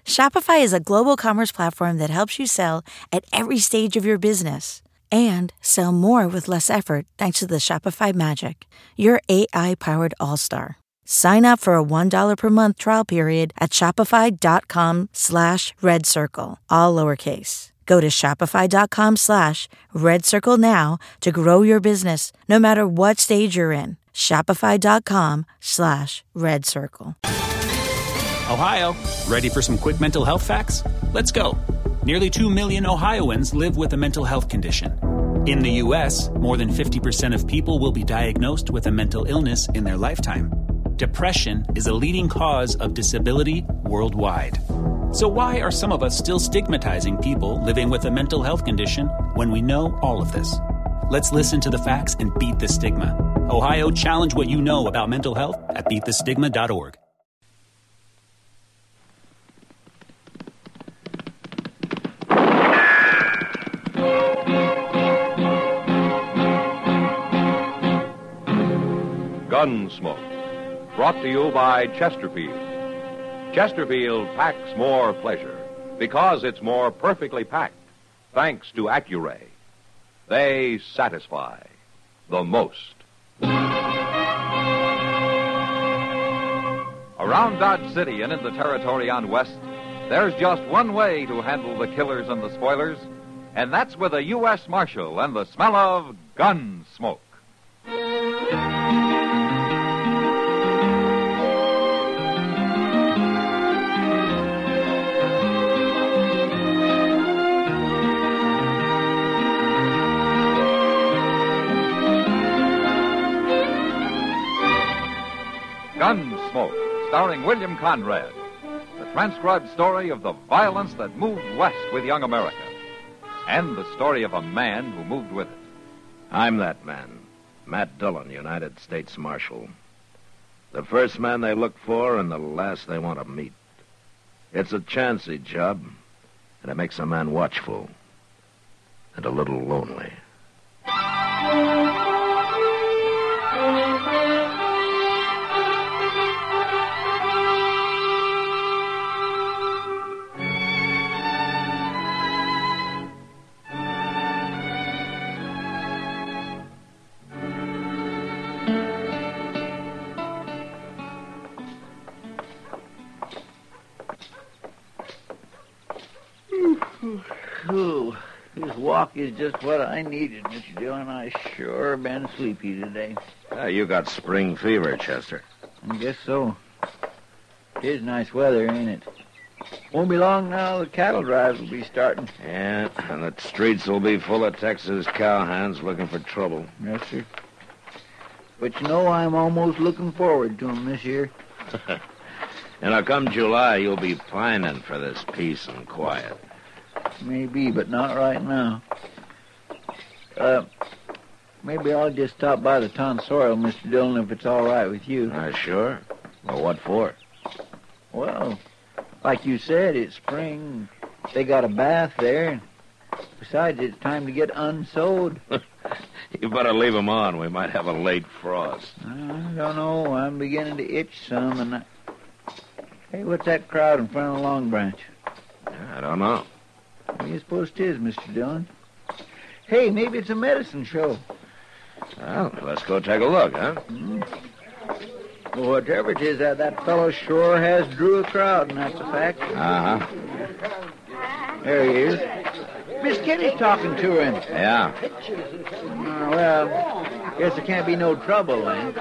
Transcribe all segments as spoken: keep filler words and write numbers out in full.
Shopify is a global commerce platform that helps you sell at every stage of your business and sell more with less effort thanks to the Shopify Magic, your A I-powered all-star. Sign up for a one dollar per month trial period at shopify.com slash red circle, all lowercase. Go to shopify.com slash red circle now to grow your business no matter what stage you're in. Shopify.com slash red circle. Ohio, ready for some quick mental health facts? Let's go. Nearly two million Ohioans live with a mental health condition. In the U S, more than fifty percent of people will be diagnosed with a mental illness in their lifetime. Depression is a leading cause of disability worldwide. So why are some of us still stigmatizing people living with a mental health condition when we know all of this? Let's listen to the facts and beat the stigma. Ohio, challenge what you know about mental health at beat the stigma dot org. Gunsmoke. Brought to you by Chesterfield. Chesterfield packs more pleasure because it's more perfectly packed, thanks to Accuray. They satisfy the most. Around Dodge City and in the territory on West, there's just one way to handle the killers and the spoilers, and that's with a U S Marshal and the smell of gun smoke. Gunsmoke, starring William Conrad, the transcribed story of the violence that moved west with young America, and the story of a man who moved with it. I'm that man, Matt Dillon, United States Marshal. The first man they look for and the last they want to meet. It's a chancy job, and it makes a man watchful and a little lonely. Ooh, this walk is just what I needed, Mister Dillon. I sure been sleepy today. Ah, you got spring fever, Chester. I guess so. It is nice weather, ain't it? Won't be long now, the cattle drives will be starting. Yeah, and the streets will be full of Texas cowhands looking for trouble. Yes, sir. But you know, I'm almost looking forward to 'em this year. And now come July, you'll be pining for this peace and quiet. Maybe, but not right now. Uh, maybe I'll just stop by the tonsorial, Mister Dillon, if it's all right with you. Uh, sure. Well, what for? Well, like you said, it's spring. They got a bath there. Besides, it's time to get unsewed. You better leave 'em on. We might have a late frost. I don't know. I'm beginning to itch some. And I... Hey, what's that crowd in front of the Long Branch? I don't know. What do you suppose it is, Mister Dillon? Hey, maybe it's a medicine show. Well, let's go take a look, huh? Mm. Well, whatever it is, that, that fellow sure has drew a crowd, and that's a fact. Uh-huh. There he is. Miss Kitty's talking to him. Yeah. Uh, well, guess there can't be no trouble, then.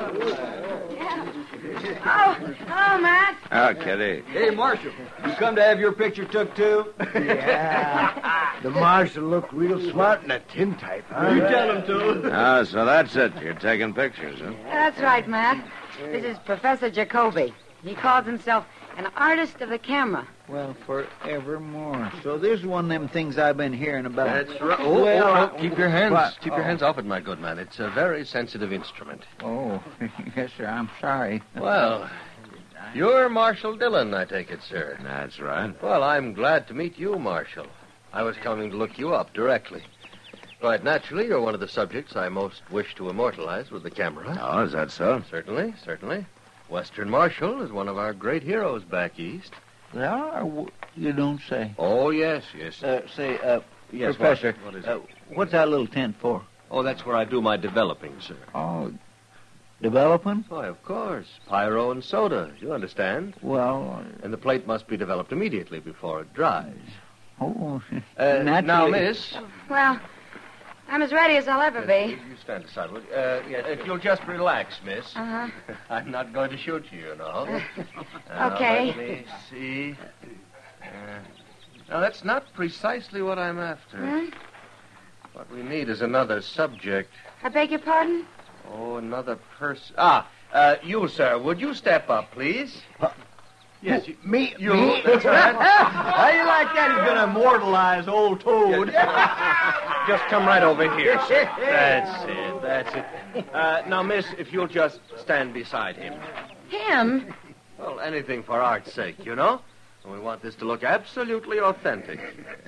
Oh, hello, Matt. Oh, Kitty. Hey, Marshal, you come to have your picture took, too? Yeah. The Marshal looked real smart in that tintype, huh? You tell him to. Ah, so that's it. You're taking pictures, huh? That's right, Matt. This is Professor Jacoby. He calls himself an artist of the camera. Well, forevermore. So this is one of them things I've been hearing about. That's right. Oh, well, oh, oh, keep your hands, what? keep oh. your hands off it, my good man. It's a very sensitive instrument. Oh, yes, sir. I'm sorry. Well, you're Marshal Dillon, I take it, sir. That's right. Well, I'm glad to meet you, Marshal. I was coming to look you up directly. Quite naturally, you're one of the subjects I most wish to immortalize with the camera. Oh, is that so? Certainly, certainly. Western Marshal is one of our great heroes back east. Yeah? You don't say. Oh, yes, yes. Uh, say, uh, Yes, Professor, what? What is it? uh, what's that little tent for? Oh, that's where I do my developing, sir. Oh, developing? Why, of course. Pyro and soda, you understand. Well, And the plate must be developed immediately before it dries. oh, Uh, naturally. now, miss. Well, I'm as ready as I'll ever You be. you stand aside. will you? Uh, yes, if you'll just relax, miss. Uh-huh. I'm not going to shoot you, you know. Now, Okay. let me see. Uh, now, that's not precisely what I'm after. Huh? What we need is another subject. I beg your pardon? Oh, another person. Ah, uh, you, sir. Would you step up, please? Yes, you, Me, you. me? That's right. How you like that? He's gonna immortalize old Toad. Just come right over here, sir. That's it. That's it. Uh, now, miss, if you'll just stand beside him. Him? Well, anything for art's sake, you know? And we want this to look absolutely authentic.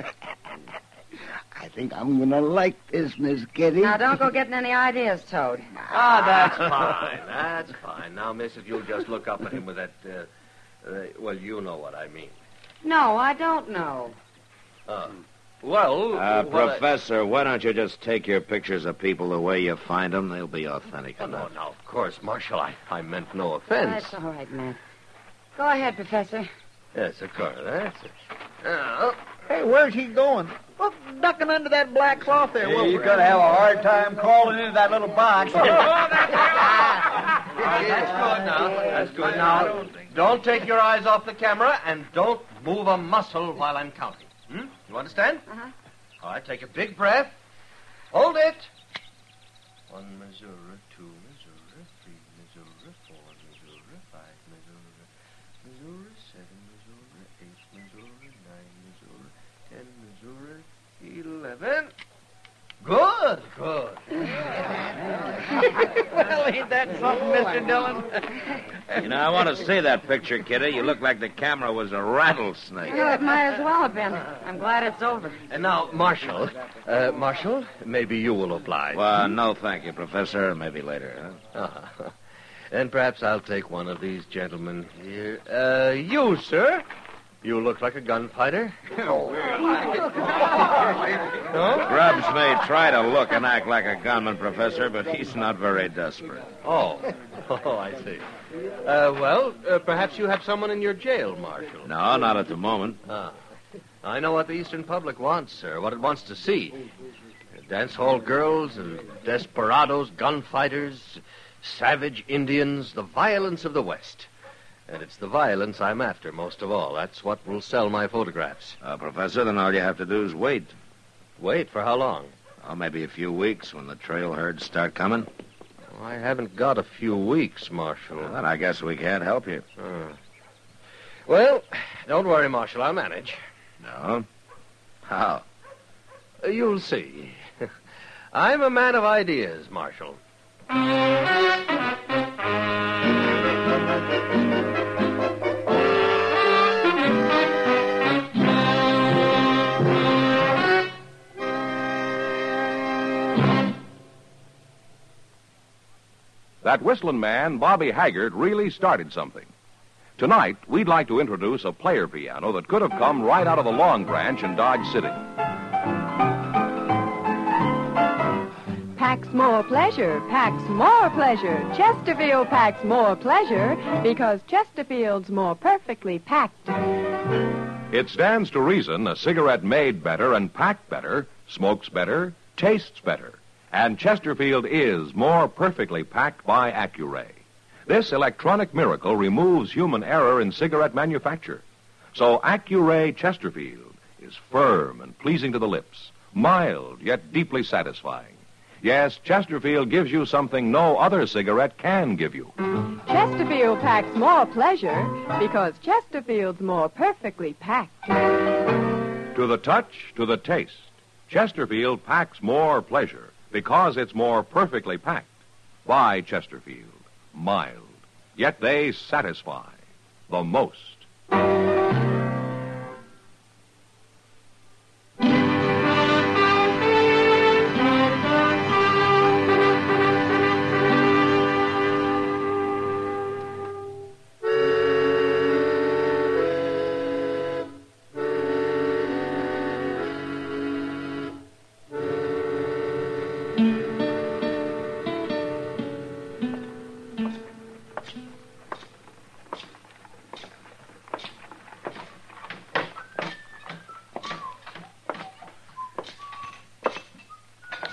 I think I'm gonna like this, Miss Kitty. Now, don't go getting any ideas, Toad. Ah, that's fine. That's fine. Now, miss, if you'll just look up at him with that, uh, uh, well, you know what I mean. No, I don't know. Uh, well... Uh, what I- Professor, why don't you just take your pictures of people the way you find them? They'll be authentic Oh, no, enough. no, of course, Marshal, I, I meant no offense. That's all right, Matt. Go ahead, Professor. Yes, of course, that's it. Now, Hey, where's he going? Well, ducking under that black cloth there. Well, You're gonna have a hard time crawling into that little box. that's good now. That's good now. Don't take your eyes off the camera and don't move a muscle while I'm counting. Hmm? You understand? Uh-huh. All right, take a big breath. Hold it. One Missouri, two Missouri, three Missouri, four Missouri, five Missouri, Missouri, seven Missouri, eight Missouri, nine Missouri, ten Missouri, eleven. Good, good. well, ain't that something, Mister Dillon? You know, I want to see that picture, Kitty. You look like the camera was a rattlesnake. Well, it might as well have been. I'm glad it's over. And now, Marshal, uh, Marshal, maybe you will oblige. Well, no, thank you, Professor. Maybe later, huh? Uh-huh. And perhaps I'll take one of these gentlemen here. Uh, you, sir. You look like a gunfighter. No? Grubbs may try to look and act like a gunman, Professor, but he's not very desperate. Oh. Oh, I see. Uh, well, uh, perhaps you have someone in your jail, Marshal. No, not at the moment. Ah. I know what the Eastern public wants, sir, what it wants to see. Dance hall girls and desperados, gunfighters, savage Indians, the violence of the West. And it's the violence I'm after most of all. That's what will sell my photographs. Uh, Professor, then all you have to do is wait. Wait, for how long? Oh, maybe a few weeks when the trail herds start coming. Oh, I haven't got a few weeks, Marshal. Well, then I guess we can't help you. Uh. Well, don't worry, Marshal. I'll manage. No? How? Uh, you'll see. I'm a man of ideas, Marshal. That whistling man, Bobby Haggart, really started something. Tonight, we'd like to introduce a player piano that could have come right out of the Long Branch in Dodge City. Packs more pleasure, packs more pleasure. Chesterfield packs more pleasure because Chesterfield's more perfectly packed. It stands to reason a cigarette made better and packed better, smokes better, tastes better. And Chesterfield is more perfectly packed by Accuray. This electronic miracle removes human error in cigarette manufacture. So Accuray Chesterfield is firm and pleasing to the lips, mild yet deeply satisfying. Yes, Chesterfield gives you something no other cigarette can give you. Chesterfield packs more pleasure because Chesterfield's more perfectly packed. To the touch, to the taste, Chesterfield packs more pleasure because it's more perfectly packed. By Chesterfield, mild, yet they satisfy the most.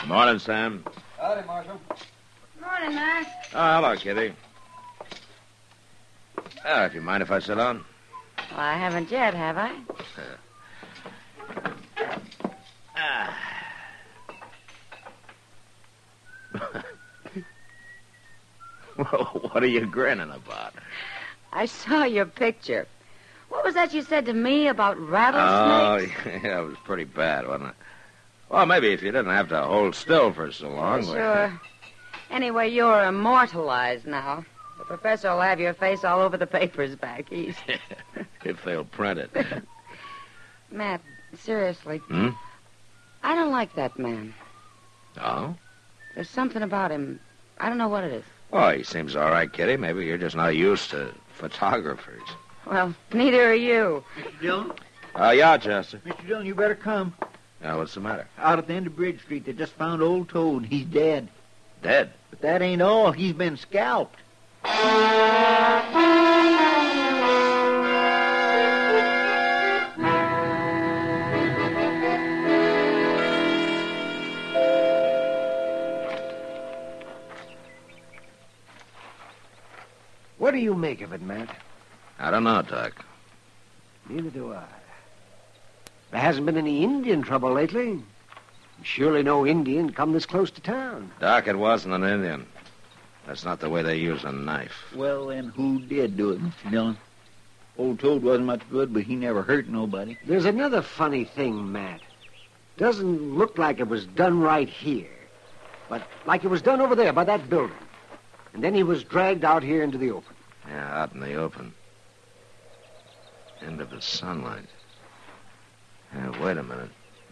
Morning, Sam. Howdy, Marshal. Morning, Mac. Oh, hello, Kitty. Oh, if you mind if I sit down? Well, I haven't yet, have I? Ah. Well, what are you grinning about? I saw your picture. What was that you said to me about rattlesnakes? Oh, yeah, it was pretty bad, wasn't it? Well, maybe if you didn't have to hold still for so long. Oh, sure. Anyway, you're immortalized now. The professor will have your face all over the papers back east. If they'll print it. Matt, seriously. Hmm? I don't like that man. Oh? There's something about him. I don't know what it is. Oh, he seems all right, Kitty. Maybe you're just not used to photographers. Well, neither are you. Mister Dillon? Oh, uh, yeah, Chester. Mister Dillon, you better come. Yeah, what's the matter? Out at the end of Bridge Street, they just found old Toad. He's dead. Dead? But that ain't all. He's been scalped. What do you make of it, Matt? I don't know, Doc. Neither do I. There hasn't been any Indian trouble lately. Surely no Indian come this close to town. Doc, it wasn't an Indian. That's not the way they use a knife. Well, then who did do it, Mister Dillon? Old Toad wasn't much good, but he never hurt nobody. There's another funny thing, Matt. Doesn't look like it was done right here, but like it was done over there by that building. And then he was dragged out here into the open. Yeah, out in the open. Into the sunlight. Yeah, wait a minute.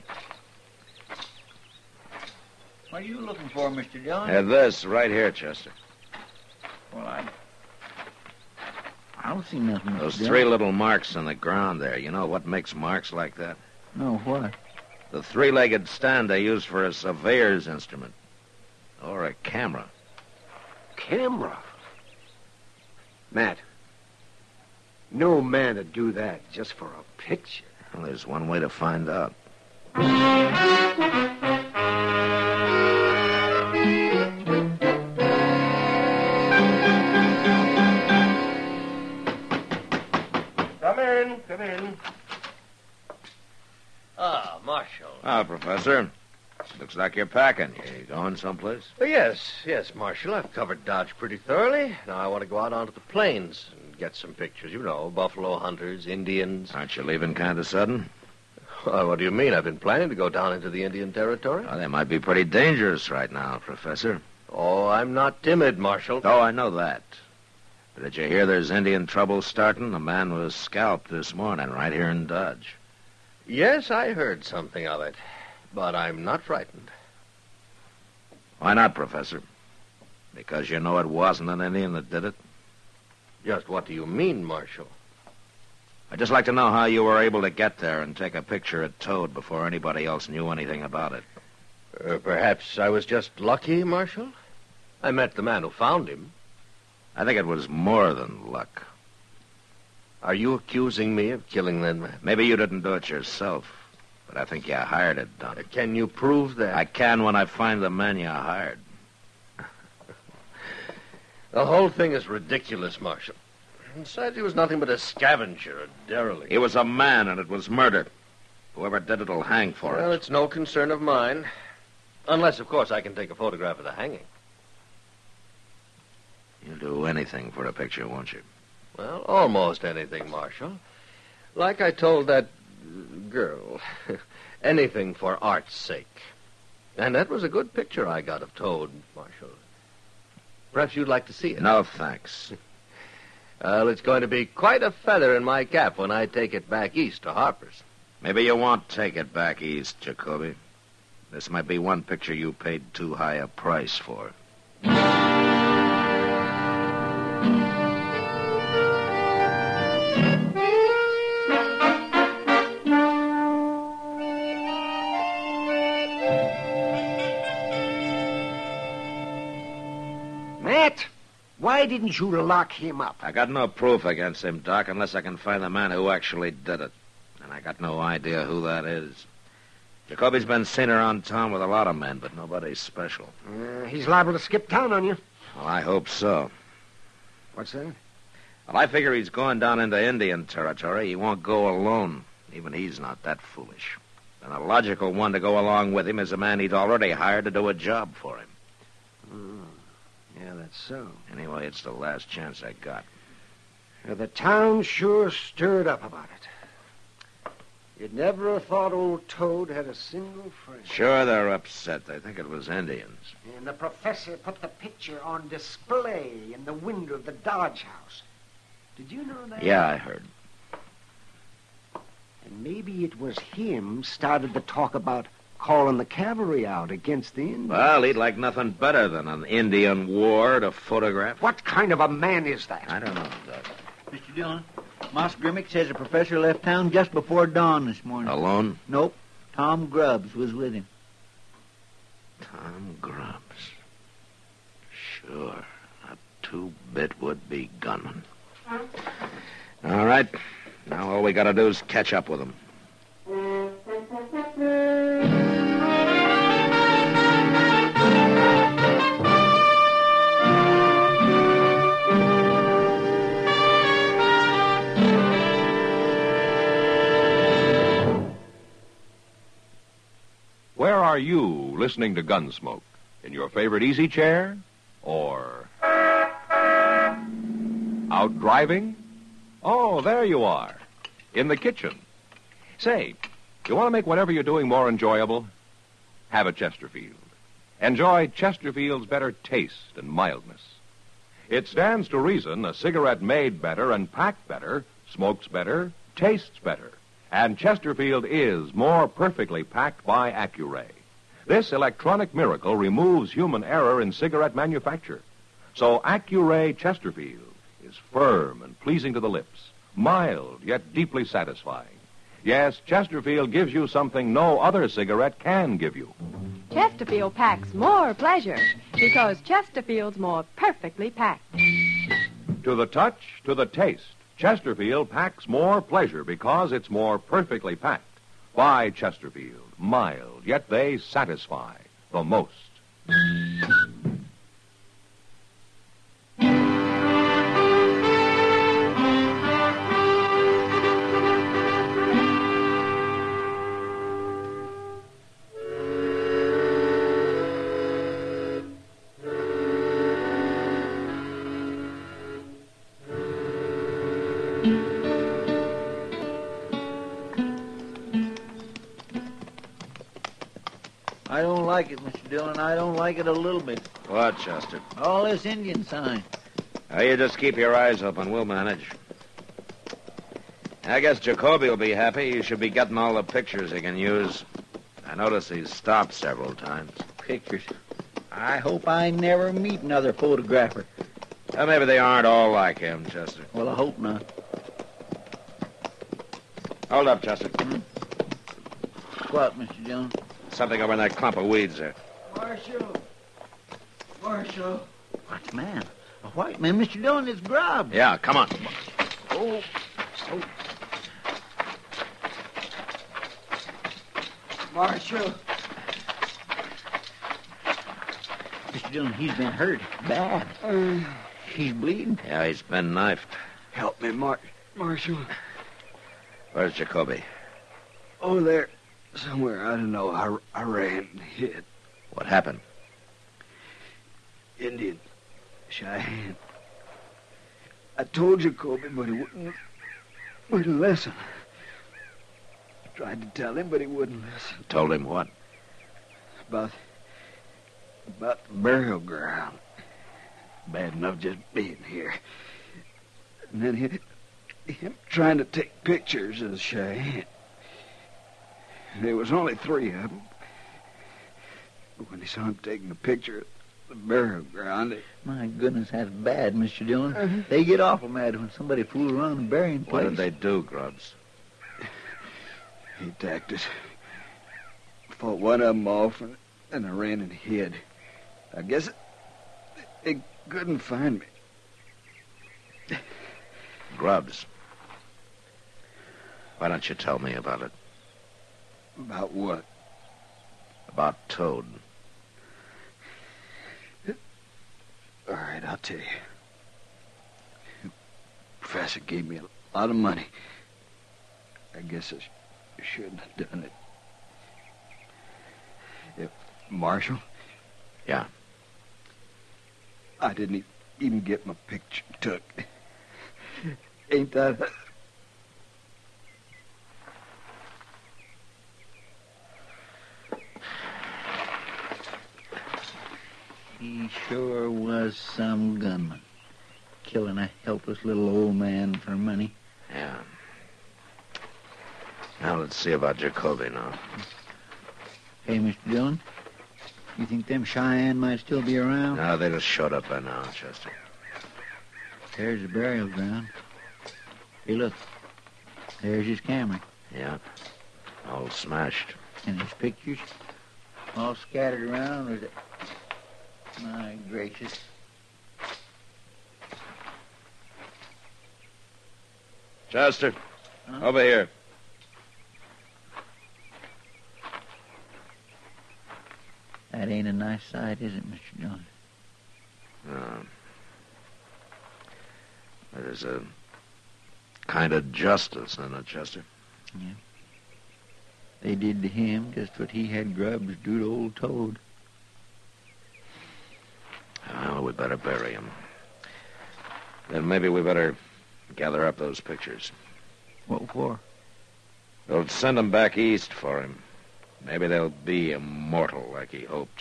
What are you looking for, Mister Dillon? Yeah, this right here, Chester. Well, I... I don't see nothing, Mister Those Dillon. three little marks on the ground there. You know what makes marks like that? No, what? The three-legged stand they use for a surveyor's instrument. Or a camera. Camera? Matt, no man would do that just for a picture. Well, there's one way to find out. Come in, come in. Ah, Marshal. Ah, Professor. Looks like you're packing. You going someplace? Uh, yes, yes, Marshal. I've covered Dodge pretty thoroughly. Now I want to go out onto the plains and get some pictures. You know, buffalo hunters, Indians. Aren't you leaving kind of sudden? Well, what do you mean? I've been planning to go down into the Indian territory. Oh, they might be pretty dangerous right now, Professor. Oh, I'm not timid, Marshal. Oh, I know that. But did you hear there's Indian trouble starting? A man was scalped this morning right here in Dodge. Yes, I heard something of it. But I'm not frightened. Why not, Professor? Because you know it wasn't an Indian that did it? Just what do you mean, Marshal? I'd just like to know how you were able to get there and take a picture of Toad before anybody else knew anything about it. Uh, perhaps I was just lucky, Marshal? I met the man who found him. I think it was more than luck. Are you accusing me of killing that man? Maybe you didn't do it yourself, but I think you hired it done. Uh, can you prove that? I can when I find the men you hired. The whole thing is ridiculous, Marshal. Besides, he was nothing but a scavenger, a derelict. He was a man, and it was murder. Whoever did it will hang for Well, it. it's no concern of mine. Unless, of course, I can take a photograph of the hanging. You'll do anything for a picture, won't you? Well, almost anything, Marshal. Like I told that girl, anything for art's sake. And that was a good picture I got of Toad, Marshal. Perhaps you'd like to see it. No, thanks. Well, it's going to be quite a feather in my cap when I take it back east to Harper's. Maybe you won't take it back east, Jacoby. This might be one picture you paid too high a price for. Matt, why didn't you lock him up? I got no proof against him, Doc, unless I can find the man who actually did it. And I got no idea who that is. Jacoby's been seen around town with a lot of men, but nobody special. Uh, he's liable to skip town on you. Well, I hope so. What's that? Well, I figure he's going down into Indian territory. He won't go alone. Even he's not that foolish. And the logical one to go along with him is a man he'd already hired to do a job for him. Oh, yeah, that's so. Anyway, it's the last chance I got. Uh, the town sure stirred up about it. You'd never have thought old Toad had a single friend. Sure, they're upset. They think it was Indians. And the professor put the picture on display in the window of the Dodge House. Did you know that? Yeah, I heard. And maybe it was him started the talk about calling the cavalry out against the Indians. Well, he'd like nothing better than an Indian war to photograph. What kind of a man is that? I don't know, Doug. Mister Dillon, Moss Grimmick says the professor left town just before dawn this morning. Alone? Nope. Tom Grubbs was with him. Tom Grubbs. Sure. A two-bit would-be gunman. All right. Now all we gotta do is catch up with him. Where are you listening to Gunsmoke? In your favorite easy chair? Or out driving? Oh, there you are. In the kitchen. Say, you want to make whatever you're doing more enjoyable? Have a Chesterfield. Enjoy Chesterfield's better taste and mildness. It stands to reason a cigarette made better and packed better, smokes better, tastes better. And Chesterfield is more perfectly packed by Accuray. This electronic miracle removes human error in cigarette manufacture. So Accuray Chesterfield is firm and pleasing to the lips, mild yet deeply satisfying. Yes, Chesterfield gives you something no other cigarette can give you. Chesterfield packs more pleasure because Chesterfield's more perfectly packed. To the touch, to the taste, Chesterfield packs more pleasure because it's more perfectly packed. By Chesterfield, mild, yet they satisfy the most. I don't like it, Mister Dillon. I don't like it a little bit. What, Chester? All this Indian sign. Now, you just keep your eyes open. We'll manage. I guess Jacoby will be happy. He should be getting all the pictures he can use. I notice he's stopped several times. Pictures. I hope I never meet another photographer. Well, maybe they aren't all like him, Chester. Well, I hope not. Hold up, Chester. Hmm? What, Mister Dillon? Something over in that clump of weeds there. Marshal. Marshal. What man? A white man, Mister Dillon, is Grubbs. Yeah, come on. Oh. oh. Marshal. Mister Dillon, he's been hurt. Bad. Uh, he's bleeding. Yeah, he's been knifed. Help me, Mar- Marshal. Where's Jacoby? Oh, there. Somewhere, I don't know. I, I ran and hid. What happened? Indian. Cheyenne. I told Jacoby, but he wouldn't, wouldn't listen. I tried to tell him, but he wouldn't listen. Told him what? About, about the burial ground. Bad enough just being here. And then he, him trying to take pictures of Cheyenne. There was only three of them. But when they saw him taking a picture of the burial ground, they... My goodness, that's bad, Mister Dillon. Uh-huh. They get awful mad when somebody fools around the burying place. What did they do, Grubbs? He attacked us. Fought one of them off, and, and I ran and hid. I guess they couldn't find me. Grubbs. Why don't you tell me about it? About what? About Toad. All right, I'll tell you. The professor gave me a lot of money. I guess I sh- shouldn't have done it. If Marshall? Yeah. I didn't e- even get my picture took. Ain't that... He sure was some gunman, killing a helpless little old man for money. Yeah. Now let's see about Jacoby now. Hey, Mister Dillon, you think them Cheyenne might still be around? No, they just showed up by now, Chester. There's the burial ground. Hey, look. There's his camera. Yeah. All smashed. And his pictures all scattered around. There's a... My gracious. Chester, Huh? over here. That ain't a nice sight, is it, Mister Dillon? No. There's a kind of justice in it, Chester. Yeah. They did to him just what he had grubs do to old Toad. Well, we better bury him. Then maybe we better gather up those pictures. What for? They'll send them back east for him. Maybe they'll be immortal like he hoped.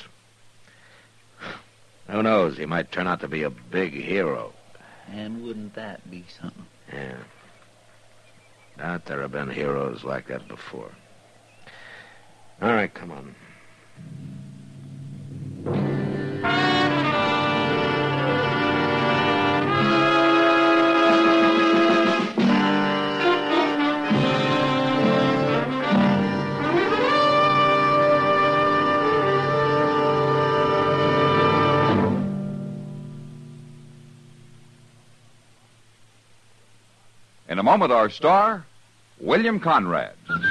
Who knows? He might turn out to be a big hero. And wouldn't that be something? Yeah. Not there have been heroes like that before. All right, come on. In a moment, our star, William Conrad.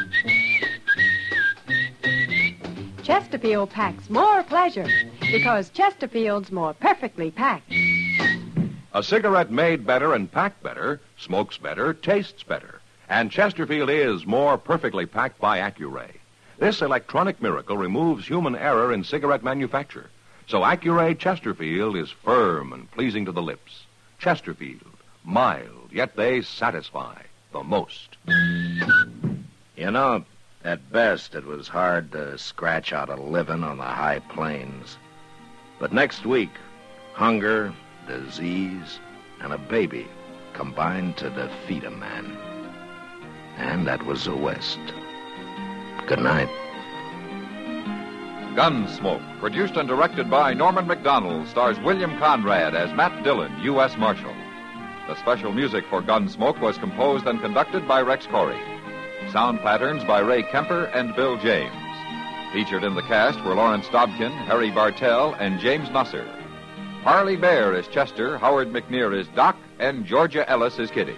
Chesterfield packs more pleasure because Chesterfield's more perfectly packed. A cigarette made better and packed better, smokes better, tastes better. And Chesterfield is more perfectly packed by Accuray. This electronic miracle removes human error in cigarette manufacture. So Accuray Chesterfield is firm and pleasing to the lips. Chesterfield, mild, yet they satisfy the most. You know, at best it was hard to scratch out a living on the high plains. But next week, hunger, disease, and a baby combined to defeat a man. And that was the West. Good night. Gunsmoke, produced and directed by Norman Macdonald, stars William Conrad as Matt Dillon, U S Marshal. The special music for Gunsmoke was composed and conducted by Rex Corey. Sound patterns by Ray Kemper and Bill James. Featured in the cast were Lawrence Dobkin, Harry Bartell, and James Nusser. Harley Bear is Chester, Howard McNear is Doc, and Georgia Ellis is Kitty.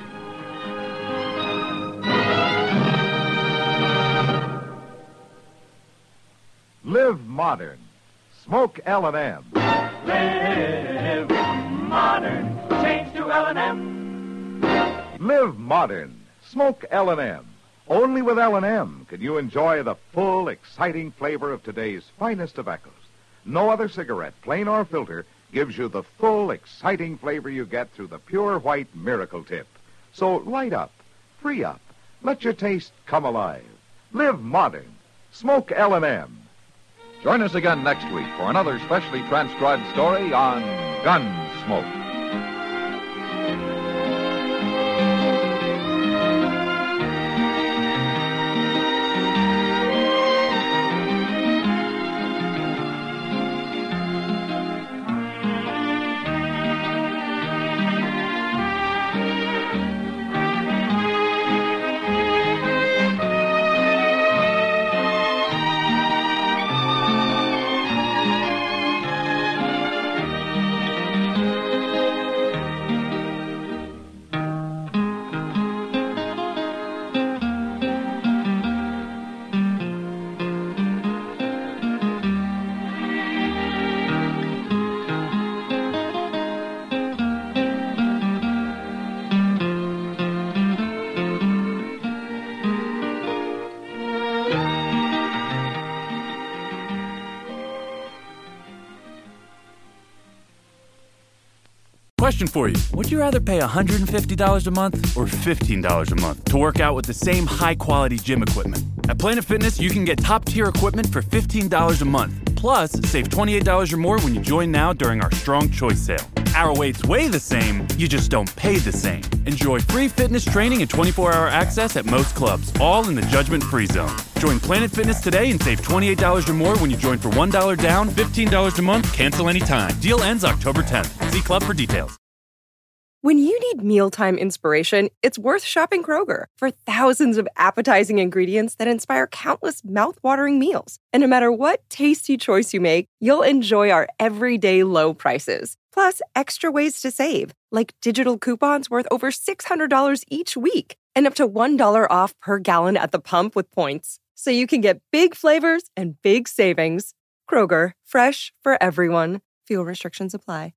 Live modern. Smoke L and M. Live modern. Change to L and M. Live modern. Smoke L and M. Only with L and M can you enjoy the full, exciting flavor of today's finest tobaccos. No other cigarette, plain or filter, gives you the full, exciting flavor you get through the pure white Miracle Tip. So light up, free up, let your taste come alive. Live modern. Smoke L and M. Join us again next week for another specially transcribed story on Gunsmoke. Question for you. Would you rather pay one hundred fifty dollars a month or fifteen dollars a month to work out with the same high-quality gym equipment? At Planet Fitness, you can get top-tier equipment for fifteen dollars a month. Plus, save twenty-eight dollars or more when you join now during our Strong Choice sale. Our weights weigh the same, you just don't pay the same. Enjoy free fitness training and twenty-four hour access at most clubs, all in the judgment-free zone. Join Planet Fitness today and save twenty-eight dollars or more when you join for one dollar down, fifteen dollars a month, cancel anytime. Deal ends October tenth. See club for details. When you need mealtime inspiration, it's worth shopping Kroger for thousands of appetizing ingredients that inspire countless mouth-watering meals. And no matter what tasty choice you make, you'll enjoy our everyday low prices. Plus, extra ways to save, like digital coupons worth over six hundred dollars each week and up to one dollar off per gallon at the pump with points. So you can get big flavors and big savings. Kroger, fresh for everyone. Fuel restrictions apply.